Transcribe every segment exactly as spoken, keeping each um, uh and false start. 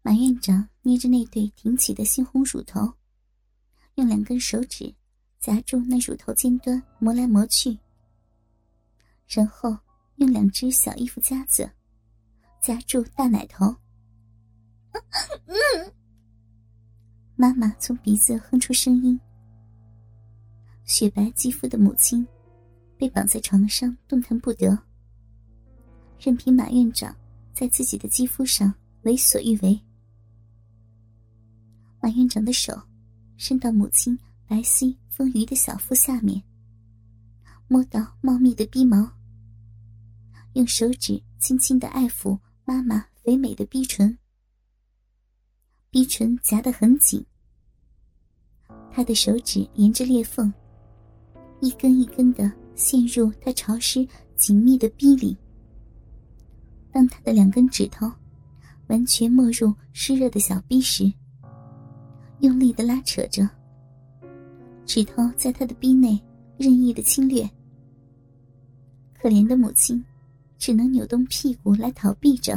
马院长捏着那对挺起的猩红乳头，用两根手指夹住那乳头尖端磨来磨去，然后用两只小衣服夹子夹住大奶头。妈妈从鼻子哼出声音。雪白肌肤的母亲被绑在床上动弹不得，任凭马院长在自己的肌肤上为所欲为。马院长的手伸到母亲白皙丰腴的小腹下面，摸到茂密的逼毛，用手指轻轻地爱抚妈妈肥美的逼唇。逼唇夹得很紧，他的手指沿着裂缝一根一根地陷入他潮湿紧密的逼里。当他的两根指头完全没入湿热的小逼时，用力地拉扯着，指头在他的逼内任意地侵略。可怜的母亲只能扭动屁股来逃避着。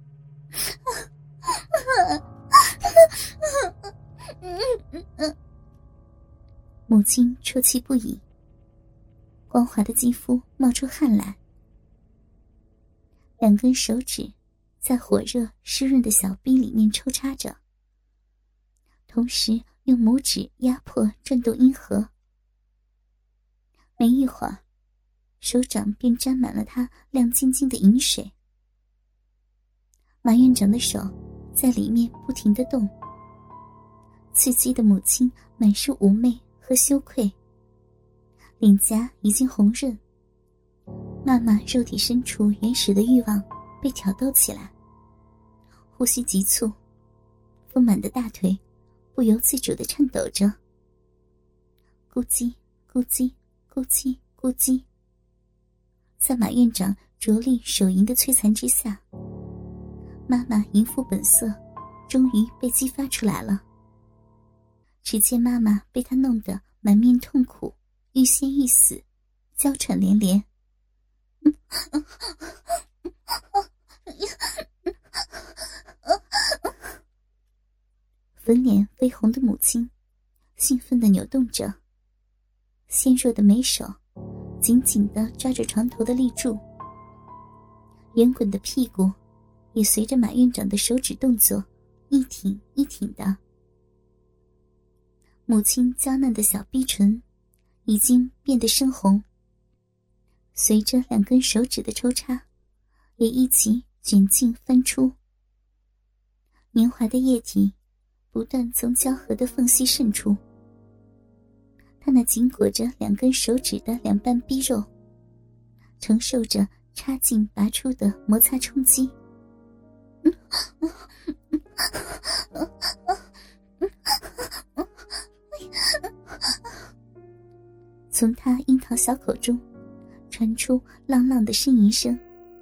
母亲啜泣不已，光滑的肌肤冒出汗来。两根手指在火热湿润的小臂里面抽插着，同时用拇指压迫转动阴核。没一会儿，手掌便沾满了她亮晶晶的饮水。马院长的手在里面不停地动，刺激的母亲满是妩媚和羞愧，脸颊已经红润。妈妈肉体深处原始的欲望被挑逗起来，呼吸急促，丰满的大腿不由自主地颤抖着，咕叽咕叽咕叽咕叽。在马院长着力手淫的摧残之下，妈妈淫妇本色终于被激发出来了。只见妈妈被他弄得满面痛苦，欲仙欲死，娇喘连连。粉脸绯红的母亲兴奋地扭动着，纤弱的美手紧紧地抓着床头的立柱，圆滚的屁股也随着马院长的手指动作一挺一挺的。母亲娇嫩的小逼唇已经变得深红，随着两根手指的抽插也一起卷进翻出，黏滑的液体不断从交合的缝隙渗出。他那紧裹着两根手指的两半逼肉承受着插进拔出的摩擦冲击。从他樱桃小口中传出浪浪的呻吟声。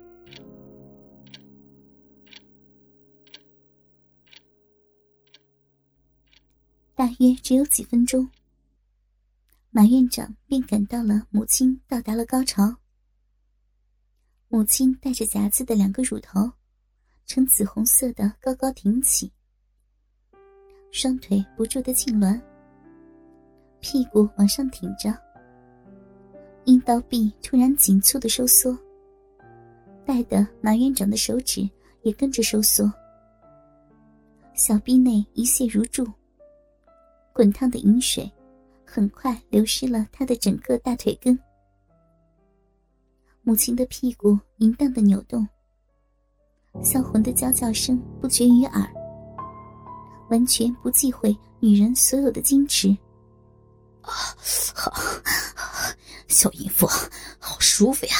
大约只有几分钟，马院长便感到了母亲到达了高潮。母亲带着夹子的两个乳头呈紫红色的高高挺起，双腿不住地痉挛，屁股往上挺着，阴道壁突然紧促地收缩，带的马院长的手指也跟着收缩，小臂内一泻如注，滚烫的饮水很快流失了他的整个大腿根。母亲的屁股淫荡的扭动，销魂的娇叫声不绝于耳，完全不忌讳女人所有的矜持。 啊，好，小淫妇，好舒服呀！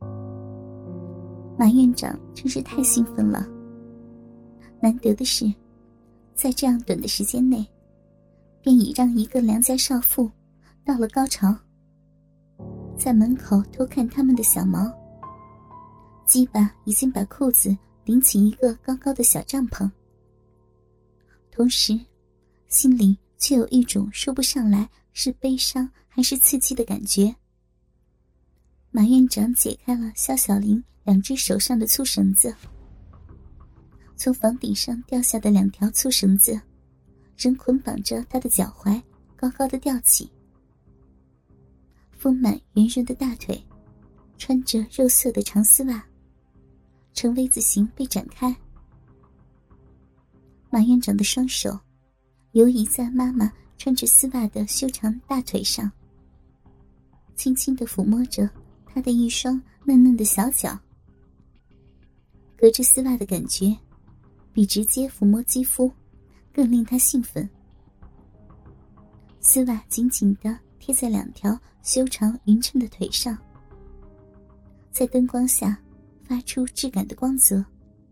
马院长真是太兴奋了。难得的是，在这样短的时间内，便已让一个良家少妇到了高潮。在门口偷看他们的小毛，鸡巴已经把裤子顶起一个高高的小帐篷，同时心里却有一种说不上来是悲伤还是刺激的感觉。马院长解开了肖小玲两只手上的粗绳子， 从房顶上掉下的两条粗绳子仍捆绑着他的脚踝，高高的吊起。丰满圆润的大腿穿着肉色的长丝袜，呈 V 字形被展开。马院长的双手游移在妈妈穿着丝袜的修长大腿上，轻轻地抚摸着她的一双嫩嫩的小脚。隔着丝袜的感觉比直接抚摸肌肤更令他兴奋。丝袜紧紧地贴在两条修长匀称的腿上，在灯光下发出质感的光泽。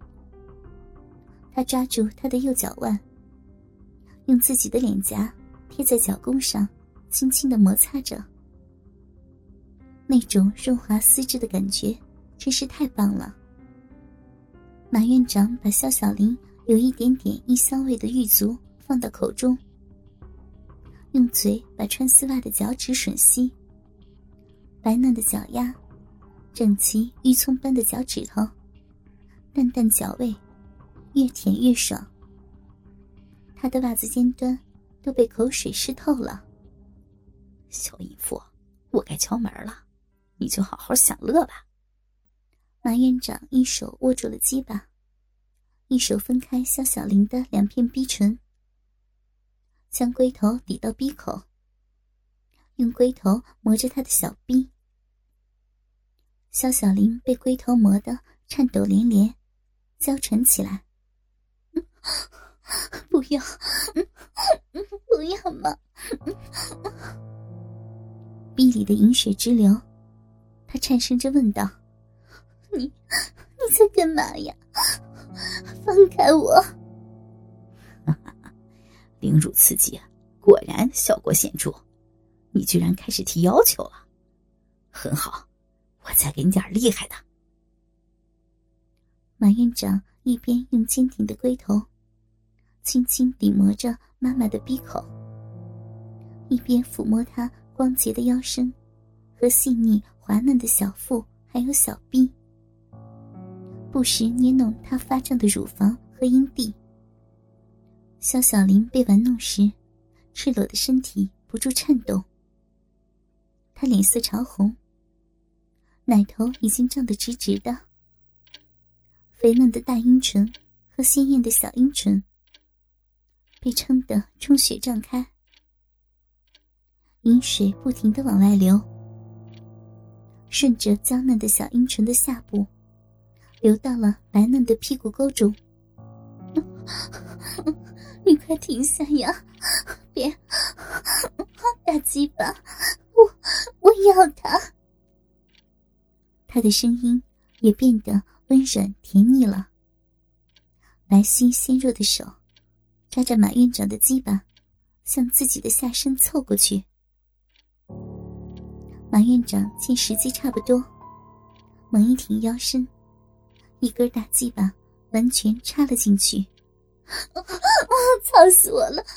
他抓住她的右脚腕，用自己的脸颊贴在脚弓上，轻轻地摩擦着。那种润滑丝质的感觉真是太棒了。马院长把肖小玲有一点点异香味的玉足放到口中，用嘴把穿丝袜的脚趾吮吸，白嫩的脚丫，整齐玉葱般的脚趾头，淡淡脚味，越舔越爽。他的袜子尖端都被口水湿透了。 小淫妇，我该敲门了，你就好好享乐吧。 马院长一手握住了鸡巴，一手分开肖小玲的两片逼唇，将龟头抵到逼口，用龟头磨着她的小逼。肖小玲被龟头磨得颤抖连连，娇喘起来。不要，不要嘛！逼里的饮水直流，她颤声着问道：你你在干嘛呀？放开我！ 凌辱刺激啊，果然效果显著，你居然开始提要求了。很好，我再给你点厉害的。 马院长一边用坚挺的龟头轻轻抵磨着妈妈的逼口，一边抚摸她光洁的腰身和细腻滑嫩的小腹还有小臂，不时捏弄她发胀的乳房和阴蒂。肖小玲被玩弄时，赤裸的身体不住颤动，她脸色潮红，奶头已经胀得直直的，肥嫩的大阴唇和鲜艳的小阴唇被撑得充血胀开，饮水不停地往外流，顺着娇嫩的小阴唇的下部流到了白嫩的屁股沟中。你快停下呀，别，大鸡巴，我我要它。他的声音也变得温软甜腻了。白皙纤弱的手抓着马院长的鸡巴向自己的下身凑过去。马院长见时机差不多，猛一挺腰身，一根大鸡巴完全插了进去。操死我了！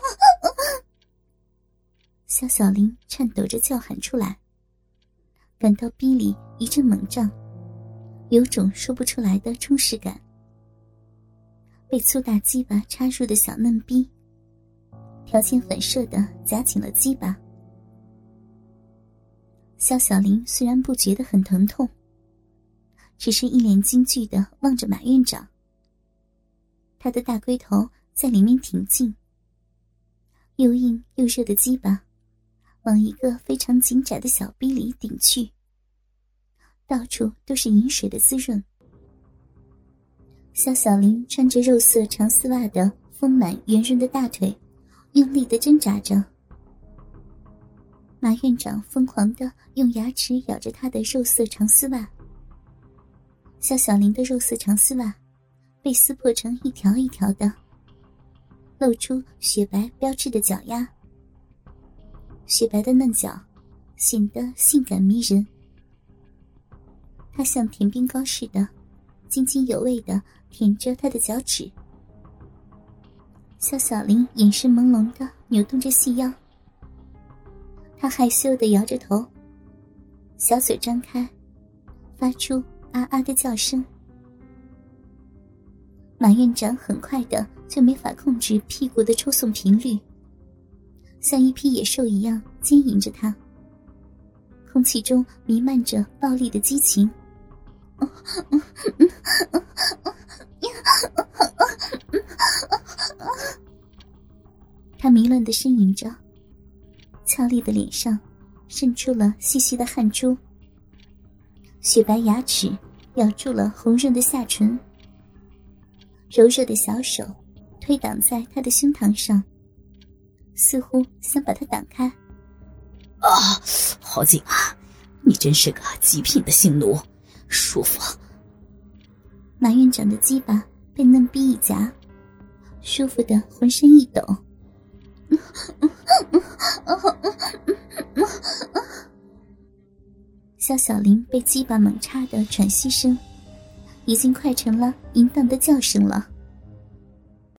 肖小玲颤抖着叫喊出来，感到逼里一阵猛胀，有种说不出来的充实感。被粗大鸡巴插入的小嫩逼条件反射地夹紧了鸡巴。肖小玲虽然不觉得很疼痛，只是一脸惊惧地望着马院长。他的大龟头在里面挺进，又硬又热的鸡巴往一个非常紧窄的小逼里顶去，到处都是饮水的滋润。肖小玲穿着肉色长丝袜的丰满圆润的大腿用力地挣扎着，马院长疯狂地用牙齿咬着她的肉色长丝袜。肖小玲的肉色长丝袜被撕破成一条一条的，露出雪白标志的脚丫，雪白的嫩脚显得性感迷人。她像甜冰糕似的津津有味地舔着她的脚趾。肖小玲眼神朦胧地扭动着细腰，她害羞地摇着头，小嘴张开，发出啊啊的叫声。 马院长很快的就没法控制屁股的抽送频率，像一匹野兽一样牵引着他。空气中弥漫着暴力的激情。他迷乱地呻吟着，俏丽的脸上渗出了细细的汗珠，雪白牙齿咬住了红润的下唇，柔弱的小手推挡在他的胸膛上，似乎想把它挡开。 啊，好紧啊！你真是个极品的性奴，舒服。 马院长的鸡巴被嫩逼一夹，舒服的浑身一抖。肖小玲被鸡巴猛插的喘息声，已经快成了淫荡的叫声了。